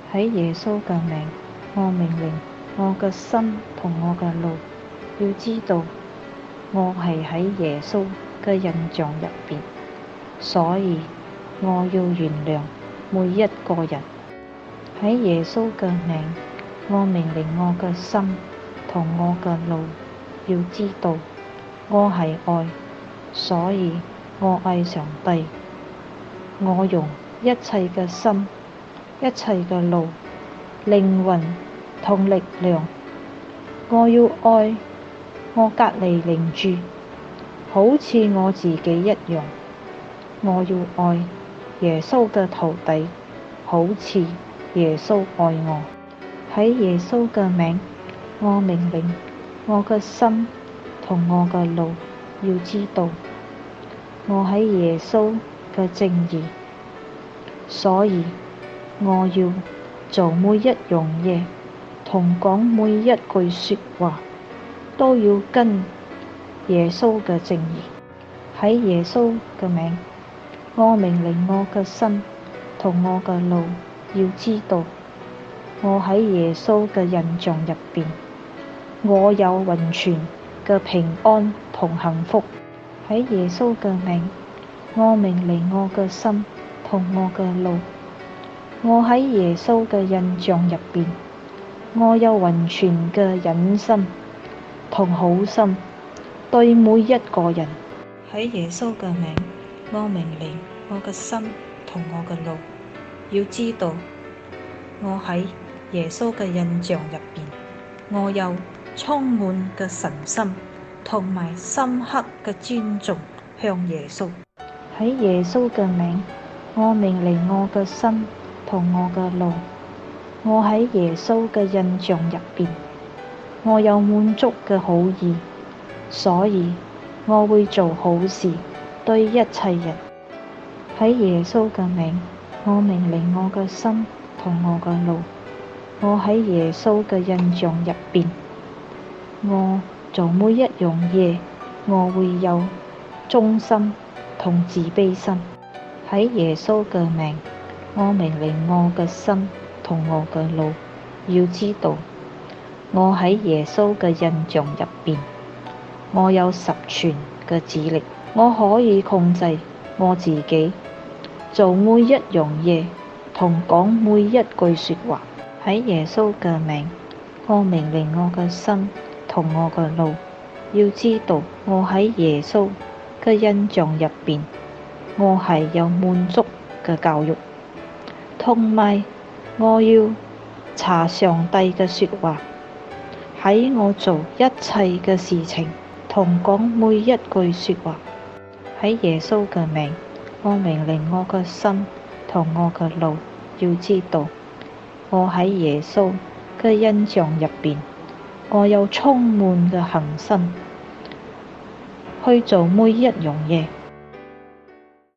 喺耶穌嘅名，我命令我嘅心同我嘅路，要知道我係喺耶穌嘅印象入邊，所以我要原諒每一個人。喺耶穌嘅名，我命令我嘅心同我嘅路，要知道我係愛，所以我愛上帝。我用一切嘅心、一切嘅路、靈魂同力量，我要愛我隔離鄰居，好似我自己一樣。我要愛耶穌嘅徒弟，好似耶穌愛我。喺耶穌嘅名，我命令我嘅心同我嘅路，要知道我喺耶穌嘅正義，所以我要做每一樣嘢，同講每一句說話，都要跟耶穌嘅正義。喺耶穌嘅名，我命令我嘅心同我嘅路，要知道我喺耶穌嘅印象入邊，我有完全嘅平安同幸福。喺耶穌嘅名，我命令我嘅心同我嘅路，我喺耶穌嘅印象入邊，我有完全嘅忍心同好心對每一個人。喺耶穌嘅名，我命令我嘅心同我嘅路，要知道我喺耶穌嘅印象入邊，我有充滿嘅神心同埋深刻嘅尊重向耶穌。喺耶穌嘅名，我命令我嘅心同我嘅路，我喺耶穌嘅印象入邊，我有滿足嘅好意，所以我會做好事對一切人。喺耶穌嘅名，我命令我嘅心同我嘅路，我喺耶穌嘅印象入邊，我做每一樣嘢，我會有忠心同自卑心。喺耶穌嘅名，我命令我嘅心同我嘅路，要知道我喺耶穌嘅印象入邊，我有十全嘅智力，我可以控制我自己，做每一樣嘢同講每一句說話。喺耶穌嘅名，我命令我嘅心同我嘅路，要知道我喺耶穌嘅印象入邊，我係有滿足嘅教育，同埋我要查上帝嘅說話。喺我做一切嘅事情同講每一句說話。喺耶穌嘅名，我命令我嘅心同我嘅路，要知道我喺耶穌嘅印象入邊，我有充滿嘅恒心去做每一樣嘢，